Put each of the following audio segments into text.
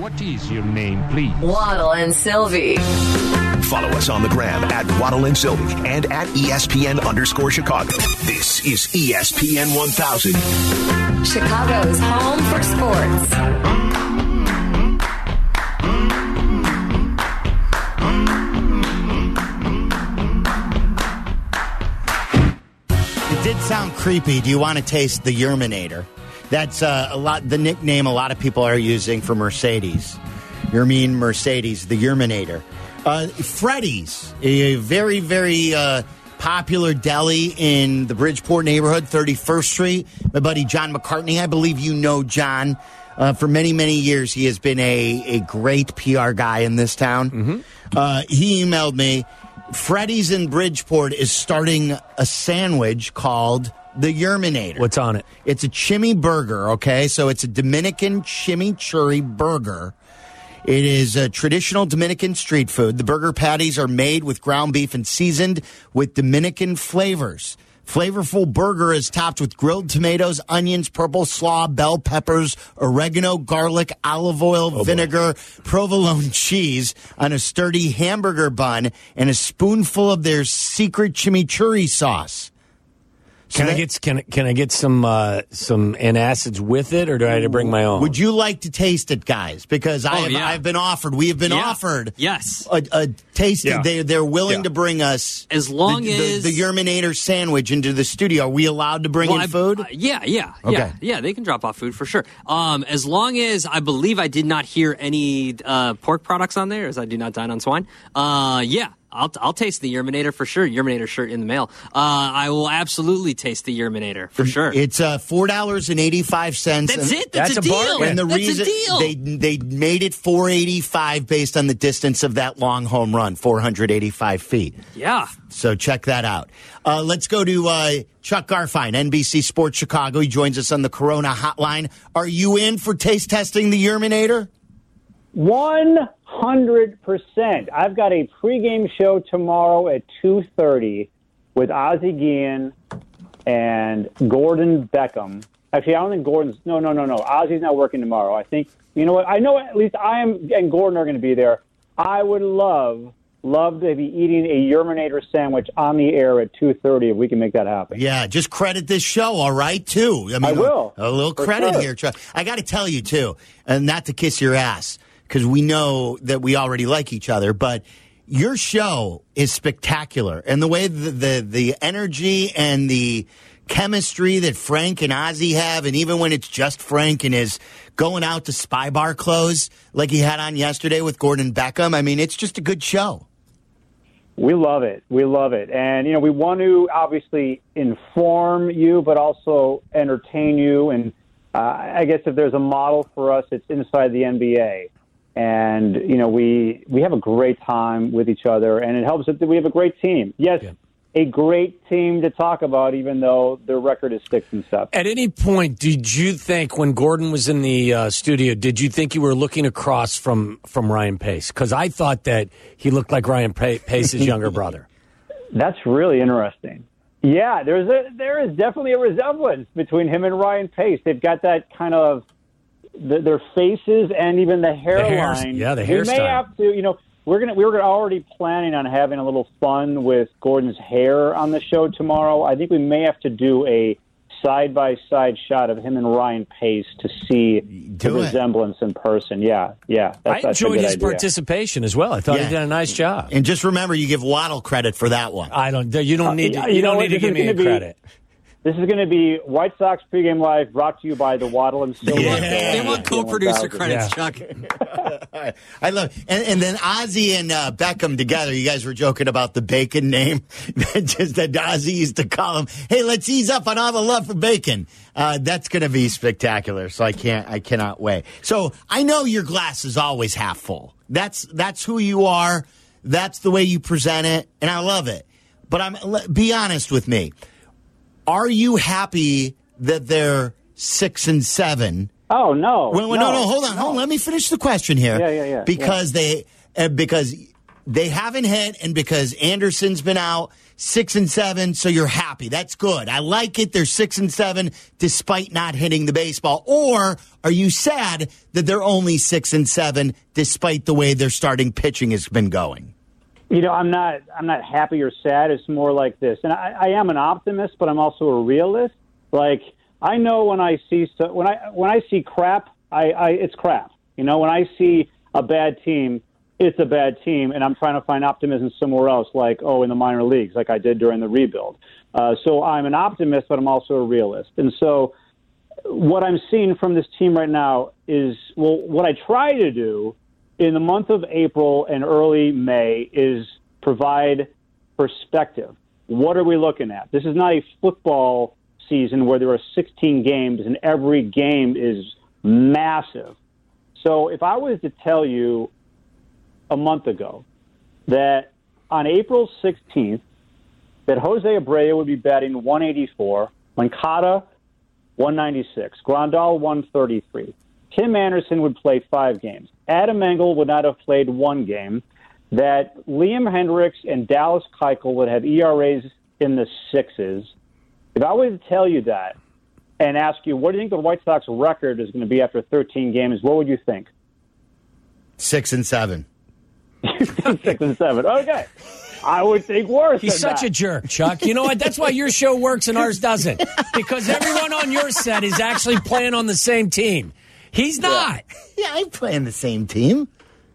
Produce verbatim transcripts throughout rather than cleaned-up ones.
What is your name, please? Waddle and Sylvie. Follow us on the gram at Waddle and Sylvie and at E S P N underscore Chicago. This is E S P N one thousand. Chicago's home for sports. It did sound creepy. Do you want to taste the Yerminator? That's uh, a lot. The nickname a lot of people are using for Mercedes. Yermin Mercedes, the Yerminator. Uh, Freddy's, a very, very uh, popular deli in the Bridgeport neighborhood, thirty-first Street. My buddy John McCartney, I believe you know John. Uh, for many, many years, he has been a, a great P R guy in this town. Mm-hmm. Uh, he emailed me, Freddy's in Bridgeport is starting a sandwich called the Yerminator. What's on it? It's a chimi burger, okay? So it's a Dominican chimichurri burger. It is a traditional Dominican street food. The burger patties are made with ground beef and seasoned with Dominican flavors. Flavorful burger is topped with grilled tomatoes, onions, purple slaw, bell peppers, oregano, garlic, olive oil, oh vinegar, boy. provolone cheese on a sturdy hamburger bun and a spoonful of their secret chimichurri sauce. Can so I get can can I get some uh, some antacids with it, or do I have to bring my own? Would you like to taste it, guys? Because I oh, have yeah. I've been offered. We have been yeah. offered. Yes, a, a taste. Yeah. They they're willing yeah. to bring us as long the, as the, the Yerminator sandwich into the studio. Are we allowed to bring well, in I, food? Uh, yeah, yeah, okay. yeah, yeah. They can drop off food for sure. Um, as long as I believe I did not hear any uh, pork products on there, as I do not dine on swine. Uh, yeah. I'll I'll taste the Yerminator for sure. Yerminator shirt in the mail. Uh, I will absolutely taste the Yerminator for sure. It's uh, four dollars and eighty five cents. That's it. That's, that's a, a deal. bargain. And the that's reason a deal. they they made it four eighty five based on the distance of that long home run, four hundred eighty five feet. Yeah. So check that out. Uh, let's go to uh, Chuck Garfien, N B C Sports Chicago. He joins us on the Corona Hotline. Are you in for taste testing the Yerminator? One hundred percent. I've got a pregame show tomorrow at two thirty with Ozzie Guillen and Gordon Beckham. Actually, I don't think Gordon's. No, no, no, no. Ozzie's not working tomorrow. I think, you know what? I know at least I am and Gordon are going to be there. I would love, love to be eating a Yerminator sandwich on the air at two thirty if we can make that happen. Yeah, just credit this show, all right, too. I, mean, I will. A, a little For credit sure. here, Chuck. I got to tell you, too, and not to kiss your ass, because we know that we already like each other, but your show is spectacular. And the way the, the, the energy and the chemistry that Frank and Ozzie have, and even when it's just Frank and his going out to spy bar clothes like he had on yesterday with Gordon Beckham, I mean, it's just a good show. We love it. We love it. And, you know, we want to obviously inform you, but also entertain you. And uh, I guess if there's a model for us, it's inside the N B A. And, you know, we we have a great time with each other, and it helps that we have a great team. Yes, yeah. A great team to talk about, even though their record is six and seven. At any point, did you think, when Gordon was in the uh, studio, did you think you were looking across from, from Ryan Pace? Because I thought that he looked like Ryan Pace's younger brother. That's really interesting. Yeah, there's a there is definitely a resemblance between him and Ryan Pace. They've got that kind of the, their faces and even the hairline. The yeah, the we hairstyle. We may have to, you know. We're gonna we were already planning on having a little fun with Gordon's hair on the show tomorrow. I think we may have to do a side by side shot of him and Ryan Pace to see do the it. resemblance in person. Yeah, yeah. That's, I that's a enjoyed good his idea. participation as well. I thought Yeah. he did a nice job. And just remember, you give Waddle credit for that one. I don't. You don't need. To, Uh, you, you don't know need to what, give this is me gonna be- credit. This is going to be White Sox pregame live, brought to you by the Waddle and Silver. They want, Yeah. they want co-producer one thousand. credits, Yeah. Chuck. I love it. And, and then Ozzie and uh, Beckham together, you guys were joking about the bacon name. Just that Ozzie used to call him, hey, let's ease up on all the love for bacon. Uh, that's going to be spectacular. So I can't, I cannot wait. So I know your glass is always half full. That's, that's who you are. That's the way you present it. And I love it. But I'm, be honest with me. Are you happy that they're six and seven? Oh no! Well, no, no, no, hold on, no. hold on. Let me finish the question here. Yeah, yeah, yeah. Because yeah. they, uh, because they haven't hit, and because Anderson's been out, six and seven, so you're happy. That's good. I like it. They're six and seven despite not hitting the baseball. Or are you sad that they're only six and seven despite the way their starting pitching has been going? You know, I'm not. I'm not happy or sad. It's more like this, and I, I am an optimist, but I'm also a realist. Like I know when I see so, when I when I see crap, I, I it's crap. You know, when I see a bad team, it's a bad team, and I'm trying to find optimism somewhere else, like, oh, in the minor leagues, like I did during the rebuild. Uh, so I'm an optimist, but I'm also a realist. And so what I'm seeing from this team right now is, well, what I try to do in the month of April and early May is provide perspective. What are we looking at? This is not a football season where there are sixteen games and every game is massive. So if I was to tell you a month ago that on April sixteenth that Jose Abreu would be batting one eighty-four, Moncada one ninety-six, Grandal one thirty-three, Tim Anderson would play five games, Adam Engel would not have played one game, that Liam Hendricks and Dallas Keuchel would have E R As in the sixes. If I was to tell you that and ask you, what do you think the White Sox record is going to be after thirteen games, what would you think? Six and seven. Six and seven. Okay. I would think worse. He's than such that. a jerk, Chuck. You know what? That's why your show works and ours doesn't. Because everyone on your set is actually playing on the same team. He's not. Yeah, I play in the same team.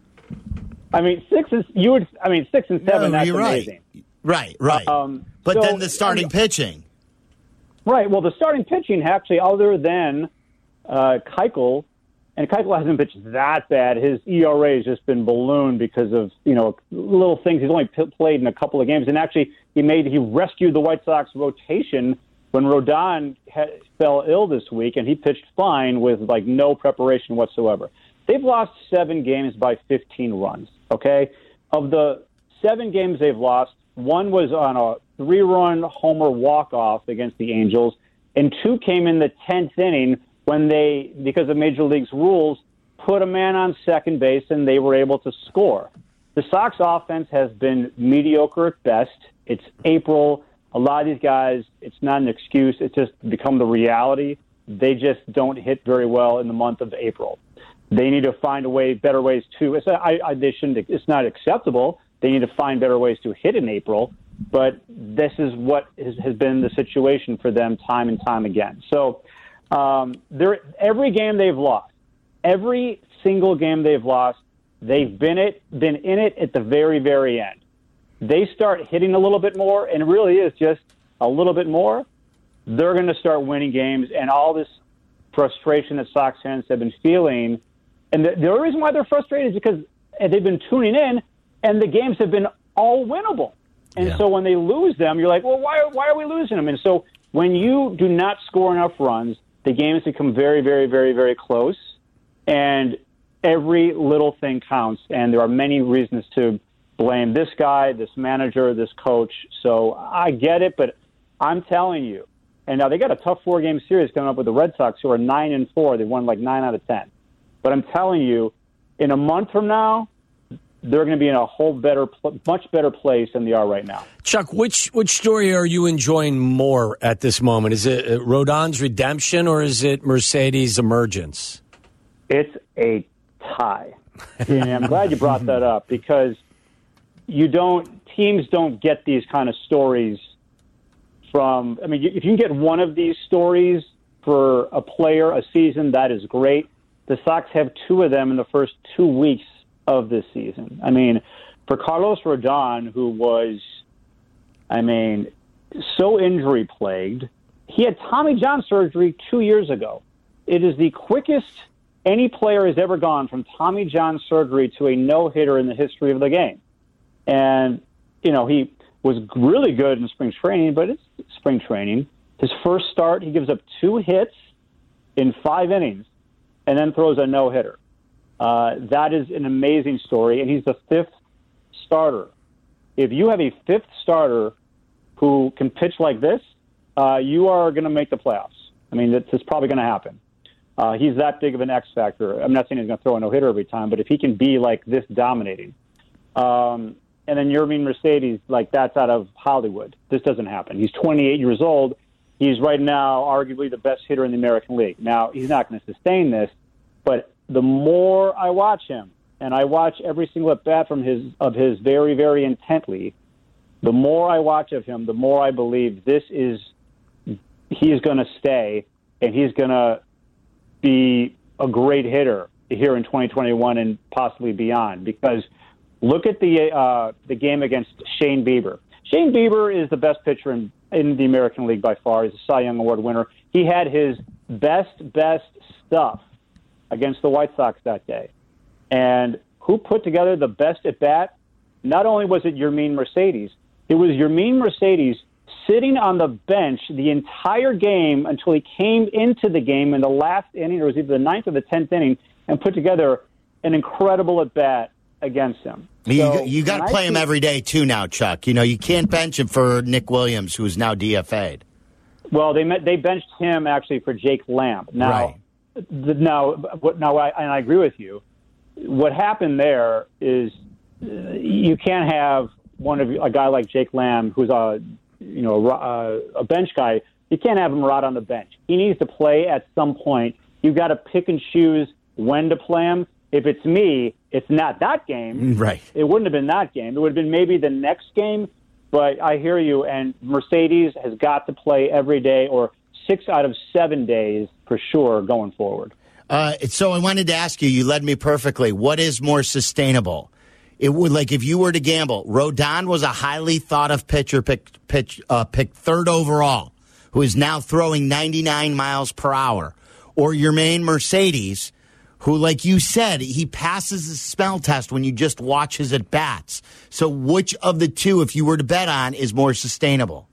I mean, six is you would. I mean, six and seven. No, that's you're amazing. Right, right, right. Um, but so, then the starting I mean, pitching. Right. Well, the starting pitching actually, other than uh, Keuchel, and Keuchel hasn't pitched that bad. His E R A has just been ballooned because of, you know, little things. He's only p- played in a couple of games, and actually he made he rescued the White Sox rotation when Rodon ha- fell ill this week, and he pitched fine with like no preparation whatsoever. They've lost seven games by fifteen runs. Okay, of the seven games they've lost, one was on a three-run homer walk-off against the Angels, and two came in the tenth inning when they, because of Major League's rules, put a man on second base and they were able to score. The Sox offense has been mediocre at best. It's April. A lot of these guys, it's not an excuse. It's just become the reality. They just don't hit very well in the month of April. They need to find a way, better ways to. It's, I, I, they shouldn't. It's not acceptable. They need to find better ways to hit in April. But this is what has, has been the situation for them time and time again. So um, they're, every game they've lost, every single game they've lost, they've been it, been in it at the very, very end. They start hitting a little bit more, and it really is just a little bit more. They're going to start winning games, and all this frustration that Sox fans have been feeling. And the, the only reason why they're frustrated is because they've been tuning in, and the games have been all winnable. And Yeah. so when they lose them, you're like, well, why, why are we losing them? And so when you do not score enough runs, the games become very, very, very, very close. And every little thing counts. And there are many reasons to blame this guy, this manager, this coach. So I get it, but I'm telling you. And now they got a tough four-game series coming up with the Red Sox, who are nine and four. They won like nine out of ten. But I'm telling you, in a month from now, they're going to be in a whole better, much better place than they are right now. Chuck, which which story are you enjoying more at this moment? Is it Rodon's redemption or is it Mercedes' emergence? It's a tie. And I'm glad you brought that up because you don't teams don't get these kind of stories from. I mean, if you can get one of these stories for a player a season, that is great. The Sox have two of them in the first two weeks of this season. I mean, for Carlos Rodon, who was, I mean, so injury plagued, he had Tommy John surgery two years ago. It is the quickest any player has ever gone from Tommy John surgery to a no-hitter in the history of the game. And, you know, he was really good in spring training, but it's spring training. His first start, he gives up two hits in five innings and then throws a no-hitter. Uh, that is an amazing story, and he's the fifth starter. If you have a fifth starter who can pitch like this, uh, you are going to make the playoffs. I mean, it's, it's probably going to happen. Uh, he's that big of an X factor. I'm not saying he's going to throw a no-hitter every time, but if he can be like this dominating. Um, and then Yermin Mercedes, like that's out of Hollywood. This doesn't happen. He's twenty-eight years old. He's right now arguably the best hitter in the American League. Now, he's not going to sustain this, but the more I watch him, and I watch every single at-bat from his of his very, very intently, the more I watch of him, the more I believe this is he is going to stay, and he's going to be a great hitter here in twenty twenty-one and possibly beyond. Because look at the uh, the game against Shane Bieber. Shane Bieber is the best pitcher in, in the American League by far. He's a Cy Young Award winner. He had his best, best stuff against the White Sox that day. And who put together the best at-bat? Not only was it Yermin Mercedes, it was Yermin Mercedes sitting on the bench the entire game until he came into the game in the last inning, or it was either the ninth or the tenth inning, and put together an incredible at-bat against him. You, So, you got to when I play him see- every day, too, now, Chuck. You know, you can't bench him for Nick Williams, who is now D F A'd. Well, they met, they benched him actually for Jake Lamb. Now, Right. the, now, what, now, I, and I agree with you. What happened there is uh, you can't have one of a guy like Jake Lamb, who's a you know a, a bench guy. You can't have him rot on the bench. He needs to play at some point. You've got to pick and choose when to play him. If it's me, it's not that game. Right. It wouldn't have been that game. It would have been maybe the next game. But I hear you, and Mercedes has got to play every day or six out of seven days for sure going forward. Uh, so I wanted to ask you, you led me perfectly. What is more sustainable? It would, like, if you were to gamble, Rodon was a highly thought of pitcher, picked, pitch, uh, picked third overall, who is now throwing ninety-nine miles per hour. Or Yermin Mercedes, who, like you said, he passes the smell test when you just watch his at-bats. So which of the two, if you were to bet on, is more sustainable?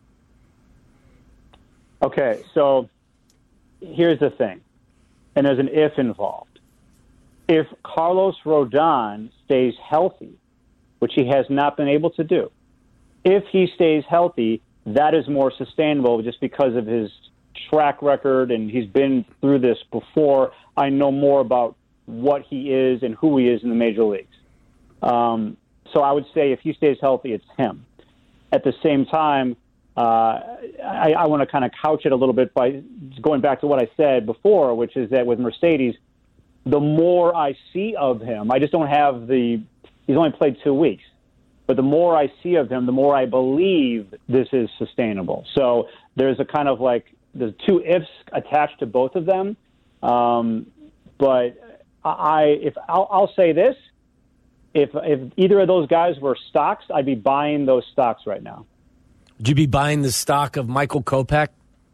Okay, so here's the thing, and there's an if involved. If Carlos Rodon stays healthy, which he has not been able to do, if he stays healthy, that is more sustainable just because of his track record, and he's been through this before. I know more about what he is and who he is in the major leagues. Um, so I would say if he stays healthy, it's him. At the same time, uh, I, I want to kind of couch it a little bit by going back to what I said before, which is that with Mercedes, the more I see of him, I just don't have the – he's only played two weeks. But the more I see of him, the more I believe this is sustainable. So there's a kind of like – there's two ifs attached to both of them. Um, but I, if I'll, I'll say this, if if either of those guys were stocks, I'd be buying those stocks right now. Would you be buying the stock of Michael Kopech?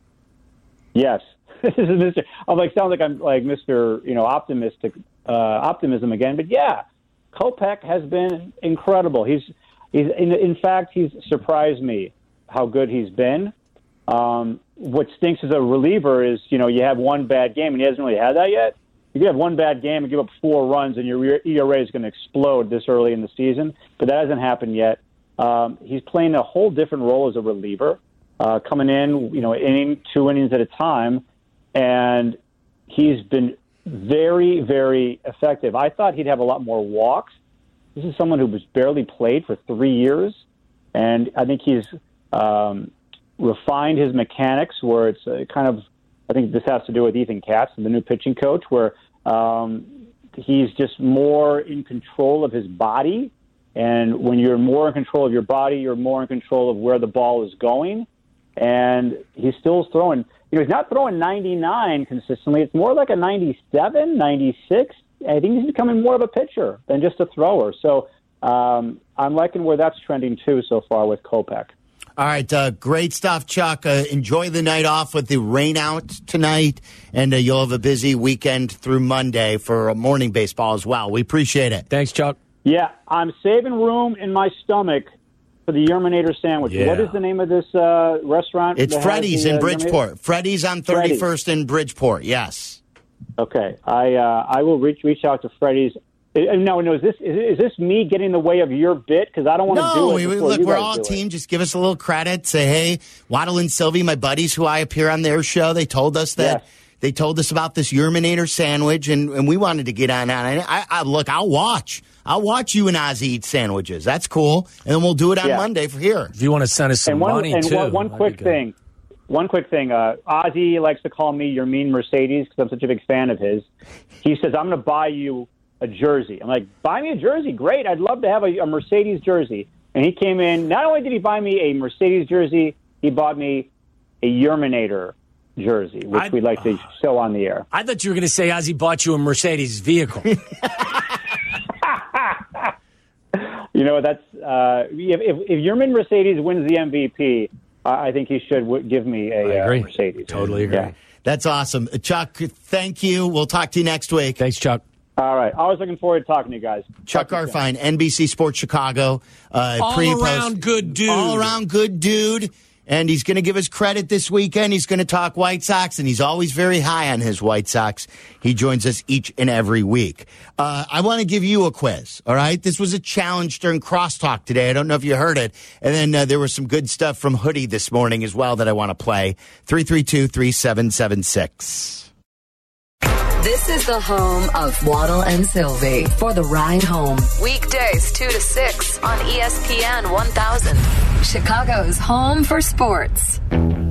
Yes. This is Mister I'm like sounds like I'm like Mister You know optimistic uh, optimism again, but yeah, Kopech has been incredible. He's he's in, in fact he's surprised me how good he's been. Um, what stinks as a reliever is, you know, you have one bad game, and he hasn't really had that yet. You can have one bad game and give up four runs, and your E R A is going to explode this early in the season, but that hasn't happened yet. Um, he's playing a whole different role as a reliever, uh, coming in, you know, inning, two innings at a time, and he's been very, very effective. I thought he'd have a lot more walks. This is someone who was barely played for three years, and I think he's um, – refined his mechanics where it's uh, kind of, I think this has to do with Ethan Katz, the new pitching coach, where um, he's just more in control of his body. And when you're more in control of your body, you're more in control of where the ball is going. And he's still throwing, you know, he's not throwing ninety-nine consistently. It's more like a ninety-seven, ninety-six. I think he's becoming more of a pitcher than just a thrower. So um, I'm liking where that's trending too so far with Kopech. All right, uh, great stuff, Chuck. Uh, enjoy the night off with the rain out tonight, and uh, you'll have a busy weekend through Monday for morning baseball as well. We appreciate it. Thanks, Chuck. Yeah, I'm saving room in my stomach for the Yerminator sandwich. Yeah. What is the name of this uh, restaurant? It's that has Freddy's the, in uh, Bridgeport. Yerminator? Freddy's on thirty-first in Bridgeport, yes. Okay, I uh, I will reach reach out to Freddy's. Uh, No, no. Is this is, is this me getting in the way of your bit? Because I don't want to No, do it. we, before look, you we're guys all a do it. team. Just give us a little credit. Say, hey, Waddle and Sylvie, my buddies who I appear on their show, they told us that Yes. they told us about this Yerminator sandwich, and, and we wanted to get on that. I, I, I look, I'll watch. I'll watch you and Ozzy eat sandwiches. That's cool. And then we'll do it on Yeah. Monday for here. If you want to send us some And one, money, and too. one, one that'd quick be good. thing. One quick thing. Uh, Ozzy likes to call me your mean Mercedes because I'm such a big fan of his. He says, I'm going to buy you a jersey. I'm like, buy me a jersey? Great. I'd love to have a, a Mercedes jersey. And he came in. Not only did he buy me a Mercedes jersey, he bought me a Yerminator jersey, which I'd- we'd like to show on the air. I thought you were going to say Ozzy bought you a Mercedes vehicle. You know, that's uh, if, if, if Yermin Mercedes wins the M V P, I I think he should w- give me a I agree. Uh, Mercedes. Totally agree. Yeah. That's awesome. Chuck, thank you. We'll talk to you next week. Thanks, Chuck. All right. Always looking forward to talking to you guys. Chuck Talk to you soon. Garfien, N B C Sports Chicago. Uh, All pre and post- around good dude. All around good dude. And he's going to give us credit this weekend. He's going to talk White Sox, and he's always very high on his White Sox. He joins us each and every week. Uh, I want to give you a quiz, all right? This was a challenge during Crosstalk today. I don't know if you heard it. And then uh, there was some good stuff from Hoodie this morning as well that I want to play. three three two, three seven seven six. This is the home of Waddle and Sylvie for the ride home. Weekdays two to six on E S P N one thousand. Chicago's home for sports.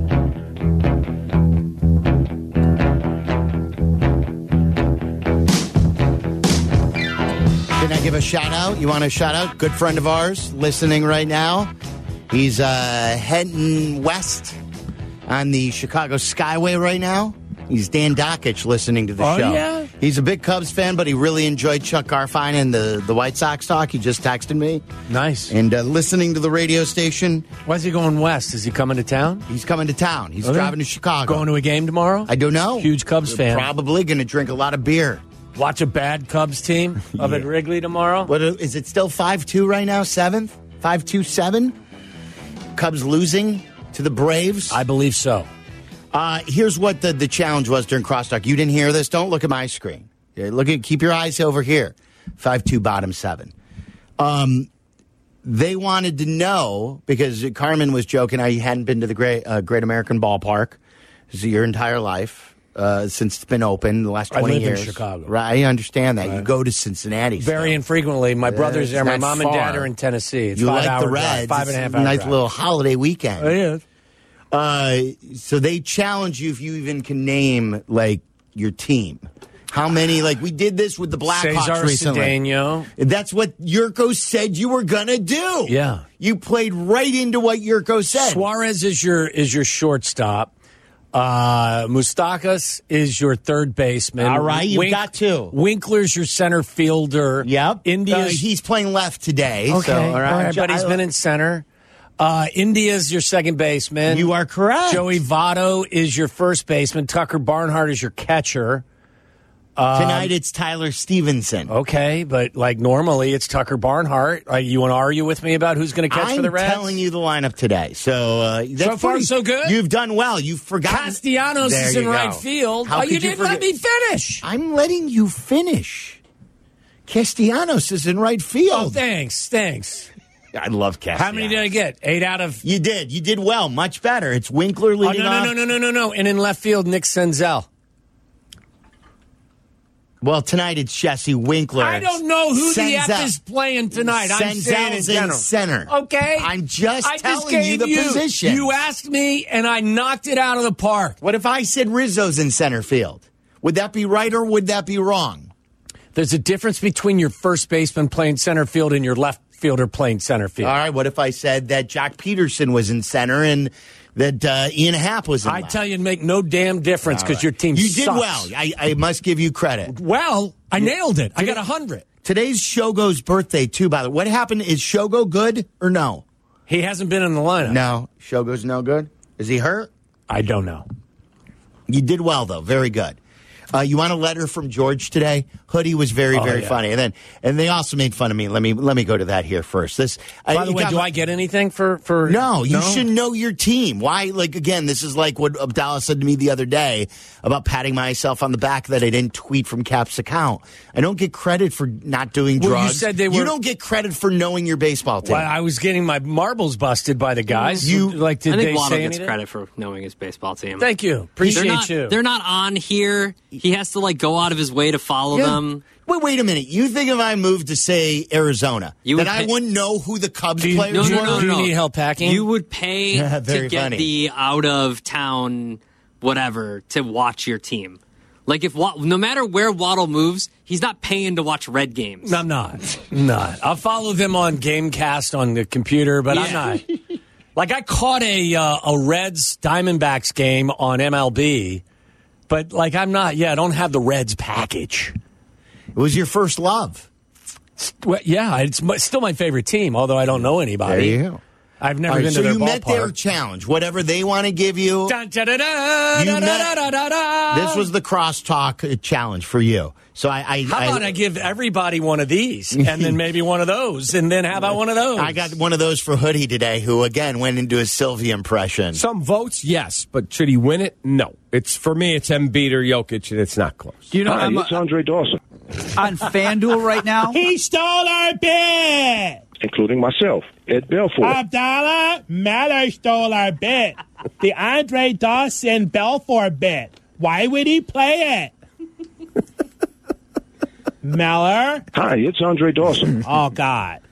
Can I give a shout out? You want a shout out? Good friend of ours listening right now. He's uh, heading west on the Chicago Skyway right now. He's Dan Dockich listening to the Oh, show. yeah? He's a big Cubs fan, but he really enjoyed Chuck Garfien and the, the White Sox talk. He just texted me. Nice. And uh, listening to the radio station, Why is he going west? Is he coming to town? he's coming to town. He's Okay. driving to Chicago. Going to a game tomorrow? I don't know. Huge Cubs fan. Probably going to drink a lot of beer. Watch a bad Cubs team up at Yeah. Wrigley tomorrow? What is it still five two right now? Seventh? five two seven? Cubs losing to the Braves? I believe so. Uh, here's what the, the challenge was during Crosstalk. You didn't hear this? Don't look at my screen. Okay, look at keep your eyes over here. five two bottom seven. Um, they wanted to know because Carmen was joking how you hadn't been to the Great uh, Great American Ballpark your entire life uh, since it's been open the last I twenty live in years. Chicago. Right, I understand that. You go to Cincinnati. Very still. infrequently. My brothers it's there, my not mom and dad far. are in Tennessee. It's You five like hour the drive, Reds? five and a half It's hour a nice drive. little holiday weekend. It is. Uh, so they challenge you if you even can name like your team. How many? Like we did this with the Blackhawks Cesar recently. Cedeno. That's what Yurko said you were gonna do. Yeah. you played right into what Yurko said. Suarez is your is your shortstop. Uh, Moustakas is your third baseman. All right, you've got two. Winkler's your center fielder. Yep. India's Uh, he's playing left today. okay, So, all right. all right, but he's I- been in center. Uh, India's your second baseman. You are correct. Joey Votto is your first baseman. Tucker Barnhart is your catcher. Tonight it's Tyler Stevenson. Okay, but like normally it's Tucker Barnhart. Like, you want to argue with me about who's going to catch I'm for the Reds? telling you the lineup today. So uh, that's So far, pretty- so good? You've done well. You've forgotten. Castellanos There is you in right go. field. How oh, could you didn't let forget- me finish. I'm letting you finish. Castellanos is in right field. Oh, thanks, thanks. I love Castellanos. How many did I get? Eight out of. You did. You did well. Much better. It's Winkler Oh, no, leading no, off. no, no, no, no, no. And in left field, Nick Senzel. Well, tonight it's Jesse Winkler. I don't know who the Senzel. F is playing tonight. I'm saying in Senzel's in general. center. Okay. I'm just I just telling you gave the you, position. You asked me, and I knocked it out of the park. What if I said Rizzo's in center field? Would that be right or would that be wrong? There's a difference between your first baseman playing center field and your left fielder playing center field. All right. What if I said that Jock Peterson was in center and that uh, Ian Happ was in I left? tell you, it'd make no damn difference because your team You sucks. did well. I, I must give you credit. Well, I nailed it. I got a hundred. Today's Shogo's birthday, too, by the way. What happened? Is Shogo good or no? He hasn't been in the lineup. No. Shogo's no good? Is he hurt? I don't know. You did well, though. Very good. Uh, you want a letter from George today? Hoodie was very, Oh, very yeah. funny, and then and they also made fun of me. Let me let me go to that here first. This, By the way, do I get anything for for? No, you should know your team. Why? Like again, this is like what Abdallah said to me the other day about patting myself on the back that I didn't tweet from Cap's account. I don't get credit for not doing Well, you drugs. said they were- You don't get credit for knowing your baseball team. Well, I was getting my marbles busted by the guys. You- like did I they think Waddle say gets anything? credit for knowing his baseball team. Thank you. Appreciate they're not, you. They're not on here he has to like go out of his way to follow Yeah. them. Wait, wait a minute. You think if I moved to, say, Arizona, You that would I pay- wouldn't know who the Cubs you- players No, no, were? no, Do you no. need help packing? You would pay Yeah, to very get funny. the out of town whatever to watch your team. Like if Wa- no matter where Waddle moves, he's not paying to watch Red games. No, I'm not. I'm not. I'll follow them on Gamecast on the computer, but I'm Yeah. not. Like I caught a uh, a Reds Diamondbacks game on M L B, but like I'm not. Yeah, I don't have the Reds package. It was your first love. Well, yeah, it's my, still my favorite team, although I don't know anybody. There you go. I've never All right, been so to their you met their ballpark. challenge. Whatever they want to give you, Dun, da, da, da, You da, met- da, da, da, da. this was the crosstalk uh, challenge for you. So I, I, How about I give everybody one of these, and then maybe one of those, and then how about one of those? I got one of those for Hoodie today, who again went into his Sylvia impression. Some votes, yes, but should he win it? No. It's for me. It's Embiid or Jokic, and it's not close. Do you know Hi, I'm it's Andre Dawson, on FanDuel right now? He stole our bet. including myself, Ed Belfour. Abdallah Miller stole our bet. The Andre Dawson Belfort bet. Why would he play it? Miller? Hi, it's Andre Dawson, Oh, God.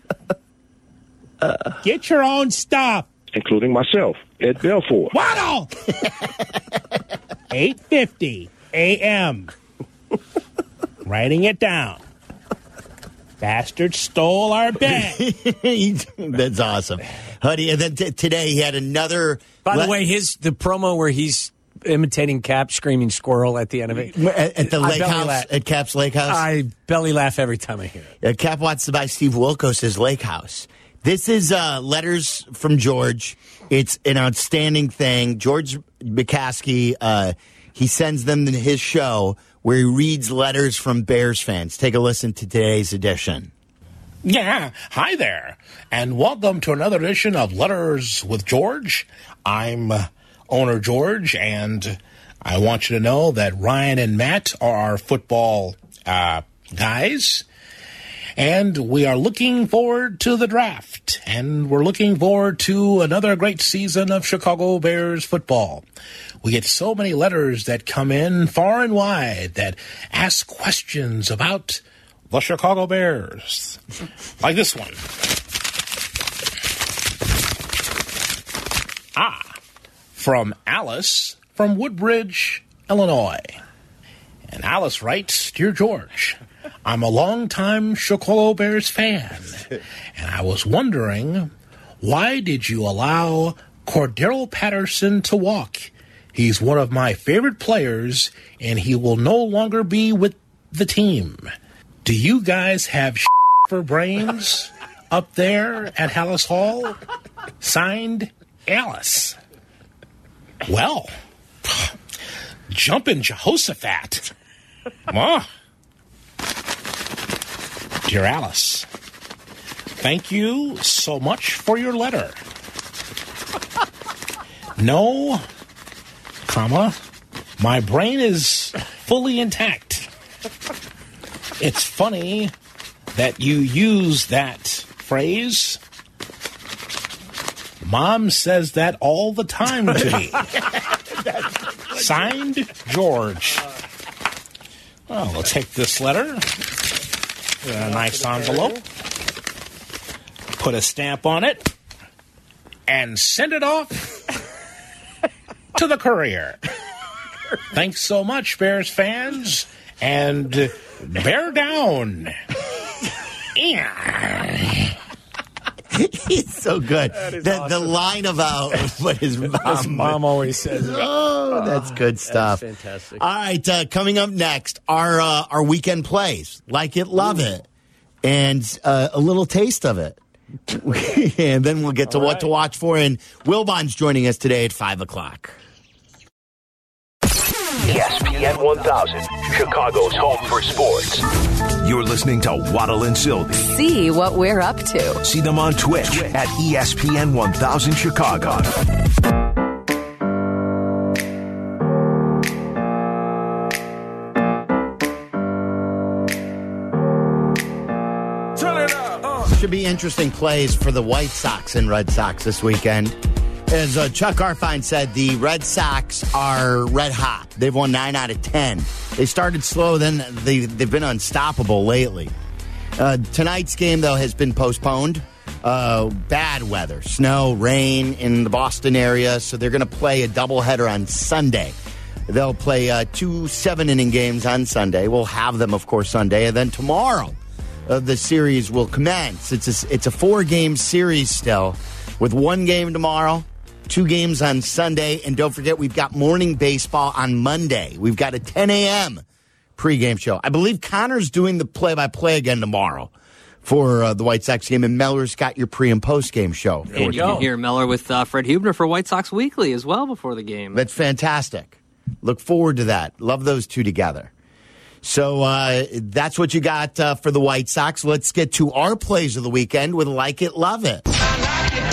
Get your own stuff. including myself, Ed Belfour. Waddle! eight fifty a.m. Writing it down. Bastard stole our bet. That's awesome, Hoodie. And then t- today he had another. By le- the way, his the promo where he's imitating Cap screaming squirrel at the end of it. at, at the I lake belly house, laugh. at Cap's Lake House. I belly laugh every time I hear it. Uh, Cap wants to buy Steve Wilkos' lake house. This is uh, letters from George. It's an outstanding thing. George McCaskey, uh, he sends them to his show where he reads letters from Bears fans. Take a listen to today's edition. Yeah, hi there, and welcome to another edition of Letters with George. I'm uh, owner George, and I want you to know that Ryan and Matt are our football uh, guys, and we are looking forward to the draft, and we're looking forward to another great season of Chicago Bears football. We get so many letters that come in far and wide that ask questions about the Chicago Bears. Like this one. Ah, from Alice from Woodbridge, Illinois. And Alice writes, Dear George, I'm a longtime Chicago Bears fan, and I was wondering, why did you allow Cordero Patterson to walk? He's one of my favorite players, and he will no longer be with the team. Do you guys have for brains up there at Hallis Hall? Signed, Alice. Well, jumpin' Jehoshaphat. Oh. Dear Alice, thank you so much for your letter. No, comma, my brain is fully intact. It's funny that you use that phrase. Mom says that all the time to me. Signed, George. Well, we'll take this letter in a nice envelope, put a stamp on it, and send it off to the courier. Thanks so much, Bears fans, and bear down. He's so good. The, the line about what his mom, His mom always says. Oh, that's good stuff. That's fantastic. All right, uh, coming up next, our uh, our weekend plays. Like it, love it, and uh, a little taste of it. And then we'll get to All what right. to watch for. And Wilbon's joining us today at five o'clock. E S P N one thousand, Chicago's home for sports. You're listening to Waddle and Sylvie. See what we're up to. See them on Twitch at E S P N one thousand Chicago. Should be interesting plays for the White Sox and Red Sox this weekend. As uh, Chuck Arfine said, the Red Sox are red hot. They've won nine out of ten. They started slow, then they, they've been unstoppable lately. Uh, tonight's game, though, has been postponed. Uh, bad weather, snow, rain in the Boston area, so they're going to play a doubleheader on Sunday. They'll play uh, two seven-inning games on Sunday. We'll have them, of course, Sunday. And then tomorrow, uh, the series will commence. It's a, it's a four-game series still, with one game tomorrow, two games on Sunday. And don't forget, we've got morning baseball on Monday. We've got a ten a.m. pregame show. I believe Connor's doing the play-by-play again tomorrow for uh, the White Sox game, and Meller's got your pre- and post-game show. And you can hear Meller with uh, Fred Hubner for White Sox Weekly as well before the game. That's fantastic. Look forward to that. Love those two together. So uh, that's what you got uh, for the White Sox. Let's get to our plays of the weekend with Like It, Love It. I like it.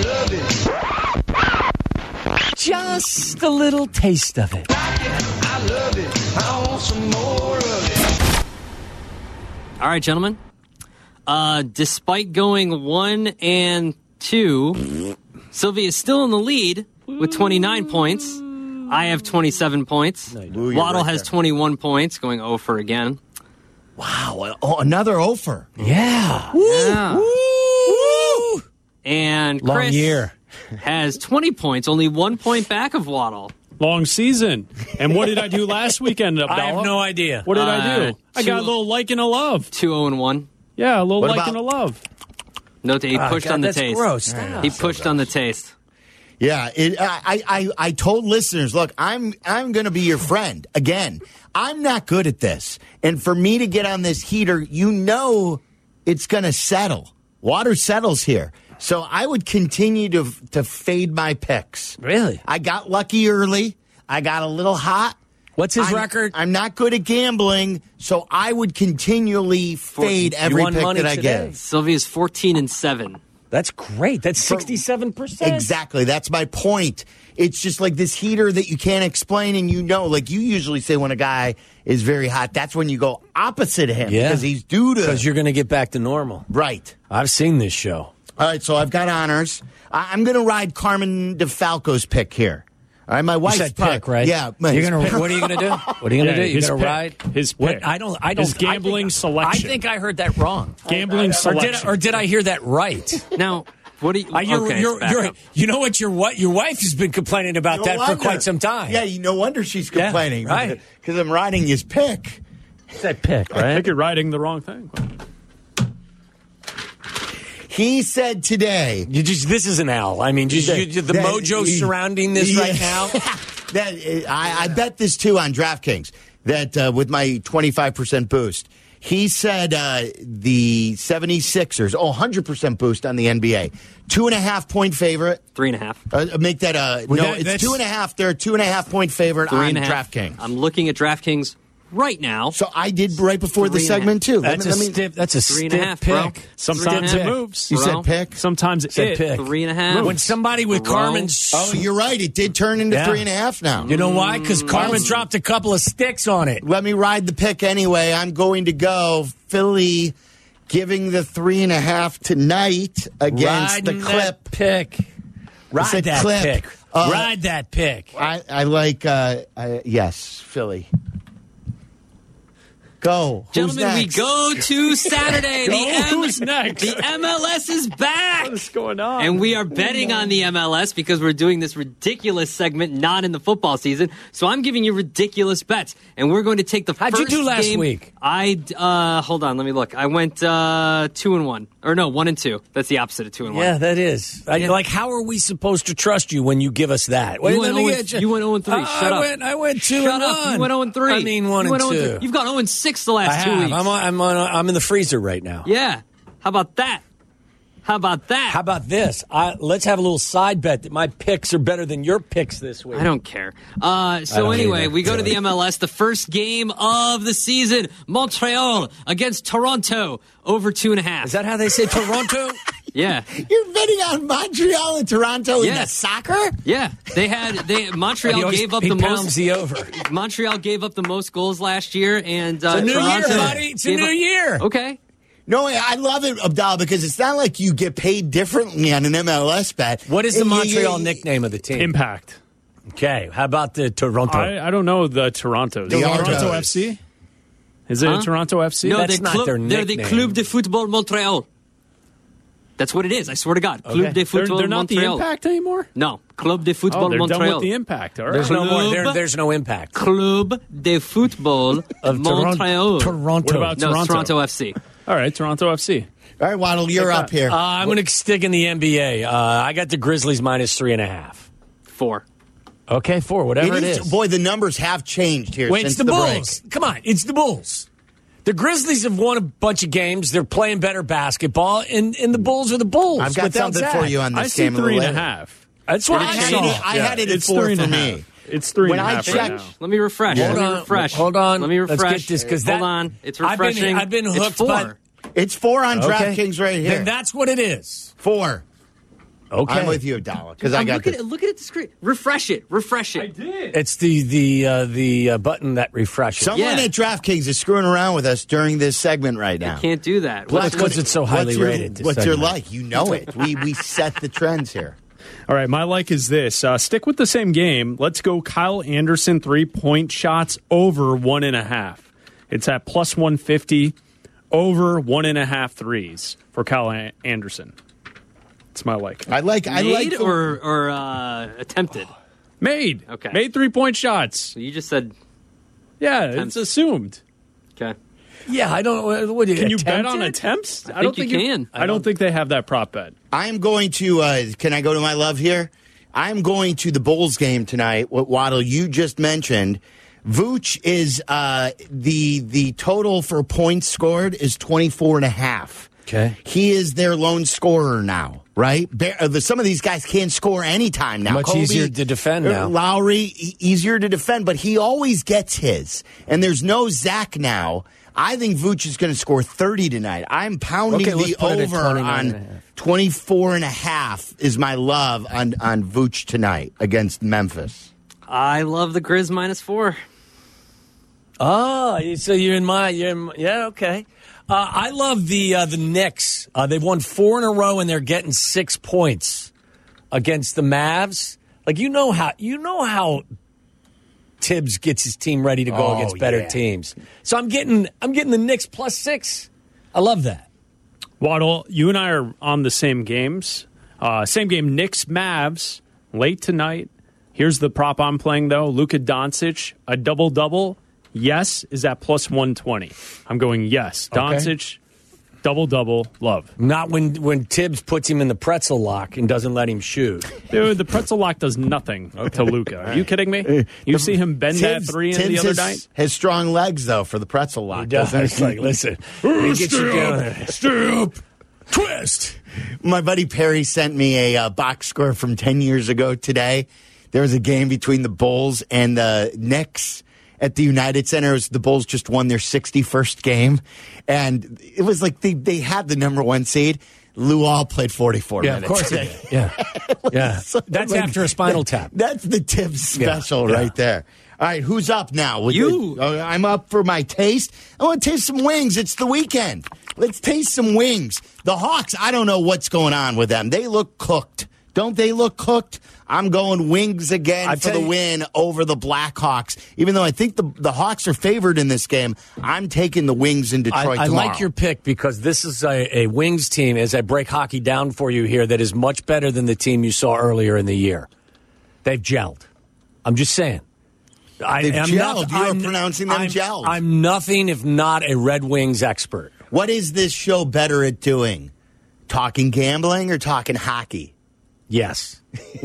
I love it. Just a little taste of it. I love it. I want some more of it. All right, gentlemen. Uh, despite going one and two, Sylvia is still in the lead with twenty-nine points. I have twenty-seven points. Ooh, Waddle right has there. twenty-one points, going oh for again. Wow. Oh, another oh for. Yeah. Yeah. Woo! And Long Chris year. has twenty points, only one point back of Waddle. Long season. And what did I do last weekend, Abdallah? I have no idea. What did I Uh, do? I two- got a little like and a love. two oh and one. Yeah, a little What like about- and a love. Note that he Oh, pushed God, on the that's taste. gross. Stop. He pushed on the taste. Yeah, it, I, I, I told listeners, look, I'm I'm going to be your friend. Again, I'm not good at this. And for me to get on this heater, you know it's going to settle. Water settles here. So I would continue to to fade my picks. Really? I got lucky early. I got a little hot. What's his I'm, record? I'm not good at gambling, so I would continually fade You every won pick money that I today. give. Sylvia's fourteen and seven. That's great. That's sixty-seven percent. Exactly. That's my point. It's just like this heater that you can't explain, and you know, like you usually say when a guy is very hot, that's when you go opposite of him Yeah. because he's due to. Because you're going to get back to normal. Right. I've seen this show. All right, so I've got honors. I- I'm going to ride Carmen DeFalco's pick here. All right, my You wife's said pick, right? Yeah. my- You're gonna. What are you going to do? What are you going to Yeah, do? You're his going to pick. ride His What? pick. I don't. I don't. His gambling I think, selection. I think I heard that wrong. Gambling or selection. did, or did I hear that right? Now, what do you? Uh, you're, okay, you're, back you're, up. you know what? Your what? Your wife has been complaining about No that wonder. for quite some time. Yeah, you no wonder she's Yeah, complaining. right. Because I'm riding his pick. It's that pick, I right? think you're writing the wrong thing. He said today. You just. This is an L. I mean, just, that- you, the that- mojo surrounding this right now. that I, I bet this too on DraftKings that uh, with my twenty-five percent boost. He said uh, the seventy-sixers, oh, one hundred percent boost on the N B A. Two and a half point favorite. Three and a half. Uh, make that a, Well, no, that- it's that's- two and a half. They're a two and a half point favorite Three on and a half. DraftKings. I'm looking at DraftKings right now. So I did right before the Three and a segment too. Let That's me- a let me- stiff. That's a Three and stiff a half, bro. pick. Sometimes Three it and a half. moves. You bro. said pick. Sometimes it, Said pick. Three and a half. Moves. When somebody with Bro. Carmen's. Oh, you're right. It did turn into Yeah. three and a half now. You know why? Because Carmen Mm. dropped a couple of sticks on it. Let me ride the pick anyway. I'm going to go Philly, giving the three and a half tonight against Riding the Clip. that pick. Ride said that clip. pick. Uh, Ride that pick. I, I like, uh, I, yes, Philly. Go. Who's Gentlemen, we next? go to Saturday. Go. the M- Who's next? The M L S is back. What's going on? And we are betting on the M L S because we're doing this ridiculous segment not in the football season. So I'm giving you ridiculous bets. And we're going to take the How'd you first do last game. week? I, uh, hold on, let me look. I went uh, two and one. Or no, one and two. That's the opposite of two and one. Yeah, that is. I, like, how are we supposed to trust you when you give us that? Wait, You let went me oh and- get you went oh and three. Uh, Shut I up. Went, I went two Shut and up. one. You went oh and three. I mean one you and went oh two. and You've gone oh and six the last I two have. weeks. I'm on, I'm on. I'm in the freezer right now. Yeah. How about that? How about that? How about this? I, let's have a little side bet that my picks are better than your picks this week. I don't care. Uh, so don't anyway, either. we go to the M L S, the first game of the season. Montreal against Toronto, over two and a half. Is that how they say Toronto? Yeah. You're betting on Montreal and Toronto in the Yes. soccer? Yeah. They had they He Montreal always- gave up he the pounds most the over. Montreal gave up the most goals last year, and uh, It's a new Toronto year, buddy. It's a gave new up- year. Okay. No, I love it, Abdallah, because it's not like you get paid differently on an M L S bet. What is the And you- Montreal you- nickname of the team? Impact. Okay, how about the Toronto? I, I don't know the Toronto. The Toronto Argos. F C? Is it Huh? a Toronto F C? No, That's they're, not club, their they're the nickname. Club de Football Montreal. That's what it is. I swear to God. Club Okay. de They're, Football they're not Montreal. the Impact anymore? No, Club de Oh, Football they're Montreal. done with the Impact. All right. There's no more. There, Club- there's no impact. Club de Football Of Montreal. Toronto. What about No, it's Toronto? Toronto F C. All right, Toronto F C. All right, Waddle, you're up here. Uh, I'm going to stick in the N B A. Uh, I got the Grizzlies minus three and a half. Four. Okay, four, whatever it It is. is, boy, the numbers have changed here Wait, since it's the, the Bulls. Come on, it's the Bulls. The Grizzlies have won a bunch of games. They're playing better basketball, and, and the Bulls are the Bulls. break. I've got without something Zach. for you on this I see game. a little three and a later. half. That's what I I had saw. it, I Yeah, had it at it's four three and for a me. half. It's three When and a I half checked- right now. Let me refresh. Hold Let me on, refresh. hold on. Let me Let's refresh. get this, 'cause Hold that- on. It's I've been- refreshing. I've been It's hooked four. by- It's four on Okay. DraftKings right here. Then that's what it is. Four. Okay. I'm with you, Abdallah, because I I'm got looking this. at, look at the screen. Refresh it. Refresh it. did. It's the the uh, the uh, button that refreshes. Someone Yeah. at DraftKings is screwing around with us during this segment right now. Can't do that. Well, What's- because it's so highly what's your, rated. this What's your segment. like? You know it. We we set the trends here. All right, my like is this. Uh, stick with the same game. Let's go Kyle Anderson three-point shots over one and a half. It's at plus one fifty, over one and a half threes for Kyle A- Anderson. It's my like. I like. I like. Made the- or, or uh, attempted? Made. Okay. Made three-point shots. So you just said, Yeah, Attempts. it's assumed. okay. Yeah, I don't. What, what do you Can you bet on attempted? attempts? I think you can. I don't think they have that prop bet. I'm going to. Uh, can I go to my love here? I'm going to the Bulls game tonight. What Waddle you just mentioned. Vooch is uh, the the total for points scored is twenty-four and a half. Okay. He is their lone scorer now, right? Bear, uh, the, some of these guys can't score anytime now. Much Kobe, easier to defend uh, now. Lowry, e- easier to defend, but he always gets his. And there's no Zach now. I think Vooch is going to score thirty tonight. I'm pounding Okay, let's the put it at over twenty-nine and a on half. twenty-four and a half is my love on, on Vooch tonight against Memphis. I love the Grizz minus four. Oh, so you're in my, you're in my, yeah, okay. Uh, I love the uh, the Knicks. Uh, they've won four in a row, and they're getting six points against the Mavs. Like you know how you know how Tibbs gets his team ready to go Oh, against better yeah. teams. So I'm getting I'm getting the Knicks plus six. I love that. Waddle, you and I are on the same games. Uh, same game, Knicks, Mavs, late tonight. Here's the prop I'm playing, though. Luka Doncic, a double-double. Yes, is at plus one twenty. I'm going yes. Okay. Doncic, double-double, love. Not when when Tibbs puts him in the pretzel lock and doesn't let him shoot. Dude, the pretzel lock does nothing to Luka. Are you kidding me? You see him bend that Tibbs- three in Tibbs the other has, night? has strong legs, though, for the pretzel lock. He does. doesn't It's like, listen, let me get you down there. Stop. Twist. My buddy Perry sent me a uh, box score from ten years ago today. There was a game between the Bulls and the Knicks at the United Center. It was, the Bulls just won their sixty-first game. And it was like they, they had the number one seed. Lou All played forty-four Yeah, of minutes. course he did. Yeah, yeah. So, That's like, after a spinal that- tap. That's the Tibbs Yeah, special yeah. right there. All right, who's up now? With You. the- uh, I'm up for my taste. I want to taste some wings. It's the weekend. Let's taste some wings. The Hawks, I don't know what's going on with them. They look cooked. Don't they look cooked? I'm going wings again I for tell the you- win over the Blackhawks. Even though I think the, the Hawks are favored in this game, I'm taking the wings in Detroit I, I tomorrow. like your pick because this is a, a Wings team, as I break hockey down for you here, that is much better than the team you saw earlier in the year. They've gelled. I'm just saying. I, They've I'm gelled. not- You're I'm- pronouncing them I'm, gelled. I'm nothing if not a Red Wings expert. What is this show better at doing? Talking gambling or talking hockey? Yes.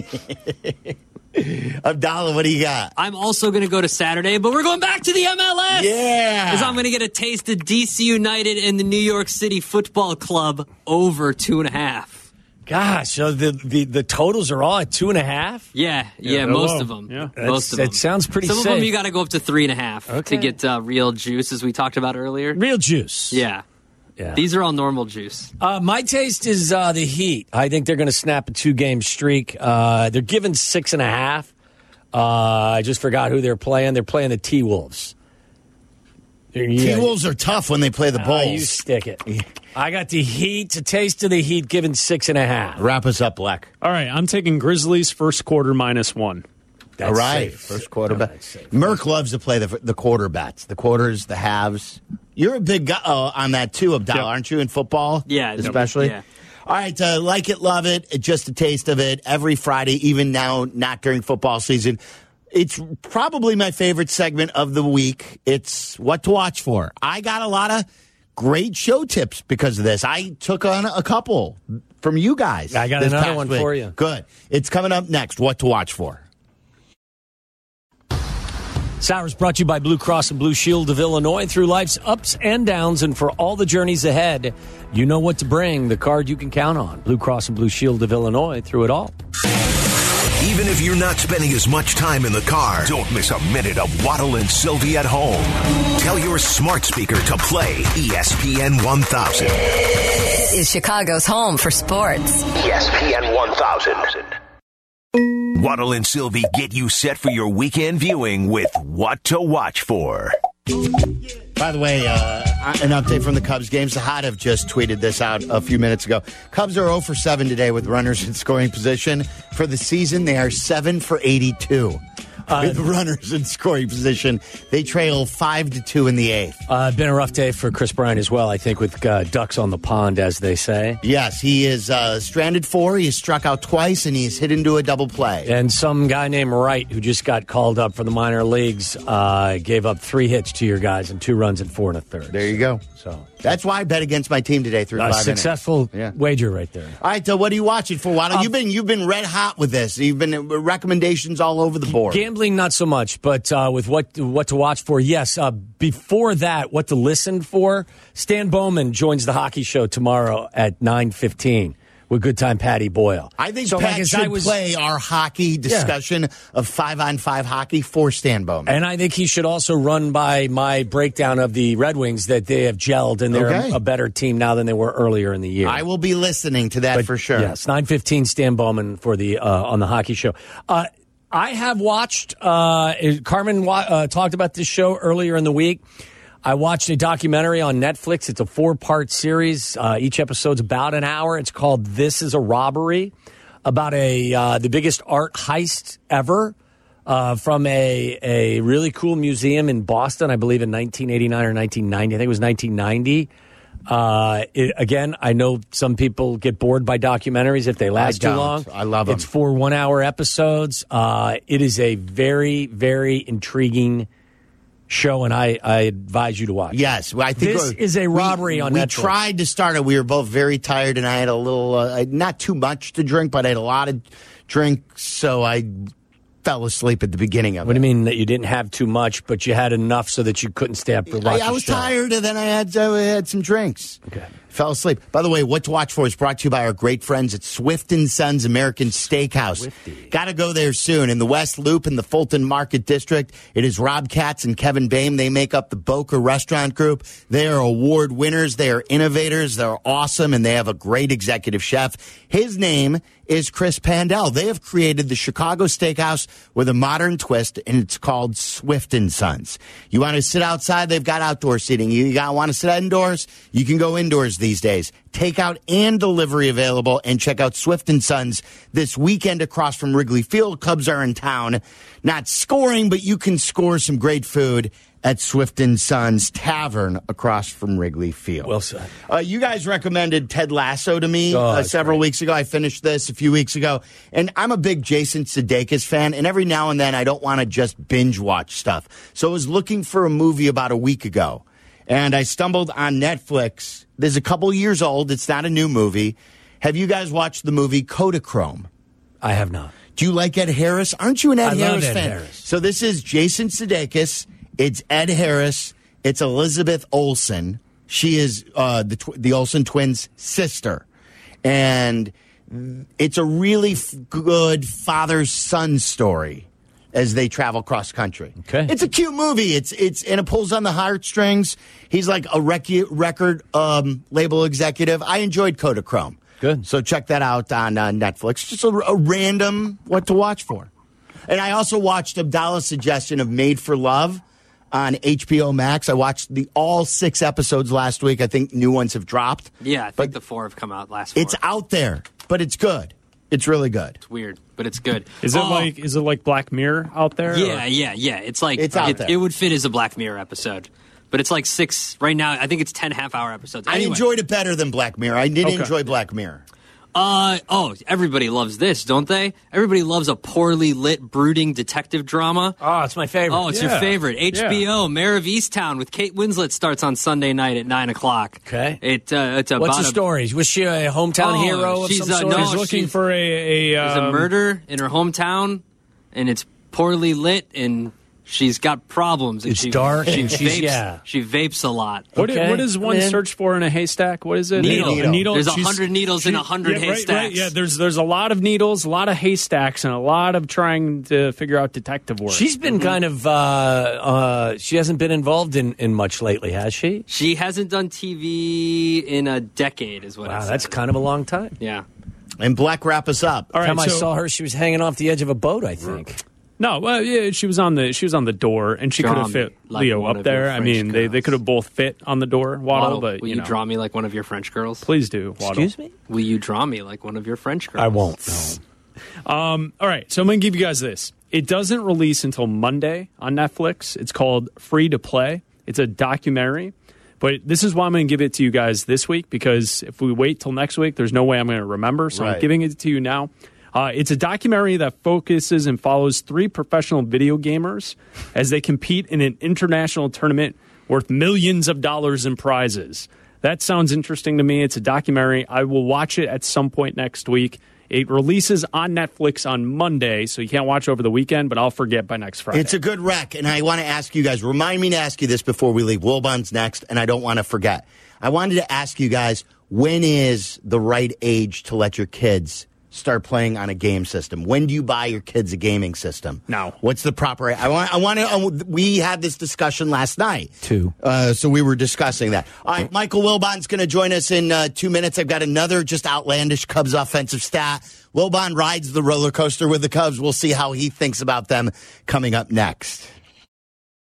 Abdallah, what do you got? I'm also going to go to Saturday, but we're going back to the M L S. Yeah. Because I'm going to get a taste of D C United and the New York City Football Club over two and a half. Gosh, so the, the, the totals are all at two and a half? Yeah, yeah, they're most low. of them. Yeah. Most of That's- them. it sounds pretty Some of safe. them you got to go up to three and a half Okay. to get uh, real juice, as we talked about earlier. Real juice. Yeah. Yeah. These are all normal juice. Uh, my taste is uh, the Heat. I think they're going to snap a two-game streak. Uh, they're given six and a half. Uh, I just forgot who they're playing. They're playing the T-Wolves. T-Wolves are tough when they play the Ah, Bulls. you stick it. I got the Heat, a taste of the Heat, given six and a half. Wrap us up, Black. All right, I'm taking Grizzlies first quarter minus one. All right, safe. first quarterback. Merck loves to play the the quarter bets, the quarters, the halves. You're a big guy uh, on that too, Abdal, Yep. aren't you, in football? Yeah, especially. yeah. All right, uh, like it, love it, just a taste of it every Friday, even now, not during football season. It's probably my favorite segment of the week. It's what to watch for. I got a lot of great show tips because of this. I took on a couple from you guys. I got this another past one week. for you. Good. It's coming up next. What to watch for. Sours brought to you by Blue Cross and Blue Shield of Illinois. Through life's ups and downs and for all the journeys ahead, you know what to bring, the card you can count on. Blue Cross and Blue Shield of Illinois, through it all. Even if you're not spending as much time in the car, don't miss a minute of Waddle and Sylvie at home. Tell your smart speaker to play E S P N one thousand. This is Chicago's home for sports. E S P N one thousand. Waddle and Sylvie get you set for your weekend viewing with What to Watch For. By the way, uh, an update from the Cubs games. The Hot have just tweeted this out a few minutes ago. Cubs are zero for seven today with runners in scoring position. For the season, they are seven for eighty-two Uh, with runners in scoring position. They trail five to two in the eighth. Uh, been a rough day for Chris Bryant as well, I think, with uh, ducks on the pond, as they say. Yes, he is uh, stranded four. He has struck out twice, and he's hit into a double play. And some guy named Wright, who just got called up for the minor leagues, uh, gave up three hits to your guys and two runs in four and a third. There you go. So that's why I bet against my team today through a five successful innings. Yeah. wager right there. All right, so what are you watching for, Waddle? Um, you've been you've been red hot with this. You've been uh, recommendations all over the board. Gambling, not so much, but uh, with what what to watch for, yes. Uh, before that, what to listen for. Stan Bowman joins the hockey show tomorrow at nine fifteen with Good Time Patty Boyle. I think so, Pat like, as should I was, play our hockey discussion of five-on-five hockey for Stan Bowman. And I think he should also run by my breakdown of the Red Wings, that they have gelled and they're Okay. a better team now than they were earlier in the year. I will be listening to that But, for sure. Yes, nine fifteen, Stan Bowman for the uh, on the hockey show. Uh, I have watched, uh, Carmen wa- uh, talked about this show earlier in the week. I watched a documentary on Netflix. It's a four-part series. Uh, each episode's about an hour. It's called This is a Robbery, about a uh, the biggest art heist ever uh, from a, a really cool museum in Boston, I believe in nineteen eighty-nine or nineteen ninety. I think it was nineteen ninety. Uh, it, again, I know some people get bored by documentaries if they last I too don't. long. I love 'em. It's four one-hour episodes. Uh, it is a very, very intriguing show, and I, I advise you to watch. Yes, well, I think This we're- is a robbery we, on we Netflix. tried to start it. We were both very tired, and I had a little, uh, not too much to drink, but I had a lot of drink, so I fell asleep at the beginning of What it. do you mean that you didn't have too much, but you had enough so that you couldn't stay up to watch I, I the was show? tired, and then I had uh, I had some drinks. Okay. Fell asleep. By the way, What to Watch For is brought to you by our great friends at Swift and Sons American Steakhouse. Got to go there soon. In the West Loop in the Fulton Market District, it is Rob Katz and Kevin Boehm. They make up the Boca Restaurant Group. They are award winners. They are innovators. They're awesome, and they have a great executive chef. His name is Chris Pandell. They have created the Chicago Steakhouse with a modern twist, and it's called Swift and Sons. You want to sit outside? They've got outdoor seating. You got want to sit indoors? You can go indoors these days. Takeout and delivery available, and check out Swift and Sons this weekend across from Wrigley Field. Cubs are in town. Not scoring, but you can score some great food at Swift and Sons Tavern across from Wrigley Field. Well said. Uh, you guys recommended Ted Lasso to me Oh, uh, that's several weeks ago. I finished this a few weeks ago, and I'm a big Jason Sudeikis fan, and every now and then I don't want to just binge watch stuff. So I was looking for a movie about a week ago, and I stumbled on Netflix. This is a couple years old. It's not a new movie. Have you guys watched the movie Kodachrome? I have not. Do you like Ed Harris? Aren't you an Ed I love Harris Ed fan? Harris. So this is Jason Sudeikis. It's Ed Harris. It's Elizabeth Olsen. She is uh, the tw- the Olsen twins' sister, and it's a really f- good father-son story as they travel cross country. Okay, it's a cute movie. It's it's and it pulls on the heartstrings. He's like a rec- record um, label executive. I enjoyed Kodachrome. Good. So check that out on uh, Netflix. Just a, a random what to watch for. And I also watched Abdallah's suggestion of Made for Love on H B O Max. I watched the all six episodes last week. I think new ones have dropped. Yeah, I think but the four have come out last four. It's out there, but it's good. It's really good. It's weird, but it's good. Is it Oh, like is it like Black Mirror out there? Yeah, or? yeah, yeah. It's like It's out it, there. it would fit as a Black Mirror episode. But it's like six right now. I think it's ten half-hour episodes. I Anyway. enjoyed it better than Black Mirror. I did Okay. enjoy Black Mirror. Uh oh, everybody loves this, don't they? Everybody loves a poorly lit, brooding detective drama. Oh, it's my favorite. Oh, it's Yeah. your favorite. H B O, Mayor of Easttown with Kate Winslet starts on Sunday night at nine o'clock. Okay. It uh, it's about What's the a, story? Was she a hometown Oh, hero of she's, some uh, sort? no, He's looking she's- for a, a There's um, a murder in her hometown, and it's poorly lit, and she's got problems. And It's she, dark, She and she's- vapes, yeah. she vapes a lot. What, Okay. what does one Man. search for in a haystack? What is it? Needle. A needle. There's a She's- hundred needles in a hundred yeah, right, haystacks. right, yeah, there's there's a lot of needles, a lot of haystacks, and a lot of trying to figure out detective work. She's been kind of, uh, uh, she hasn't been involved in, in much lately, has she? She hasn't done T V in a decade, is what. Wow, it that's says. kind of a long time. Yeah. And Black, wrap us up. All right, time I so- saw her, she was hanging off the edge of a boat, I think. No, well, yeah, she was on the she was on the door, and she Draw could have me fit like Leo one up of there. your I French mean, they, they girls. could have both fit on the door, Waddle. Waddle, but will you, you, know, draw me like one of your French girls? please do, Waddle. Excuse me? Will you draw me like one of your French girls? I won't, no. Um, all right, so I'm going to give you guys this. It doesn't release until Monday on Netflix. It's called Free to Play. It's a documentary. But this is why I'm going to give it to you guys this week, because if we wait till next week, there's no way I'm going to remember. So Right. I'm giving it to you now. Uh, it's a documentary that focuses and follows three professional video gamers as they compete in an international tournament worth millions of dollars in prizes. That sounds interesting to me. It's a documentary. I will watch it at some point next week. It releases on Netflix on Monday, so you can't watch over the weekend, but I'll forget by next Friday. It's a good rec, and I want to ask you guys, remind me to ask you this before we leave. Wilbon's next, and I don't want to forget. I wanted to ask you guys, when is the right age to let your kids start playing on a game system? When do you buy your kids a gaming system? No. What's the proper? I want. I want to. We had this discussion last night. Two. Uh, so we were discussing that. All right, Michael Wilbon's going to join us in uh, two minutes. I've got another just outlandish Cubs offensive stat. Wilbon rides the roller coaster with the Cubs. We'll see how he thinks about them coming up next.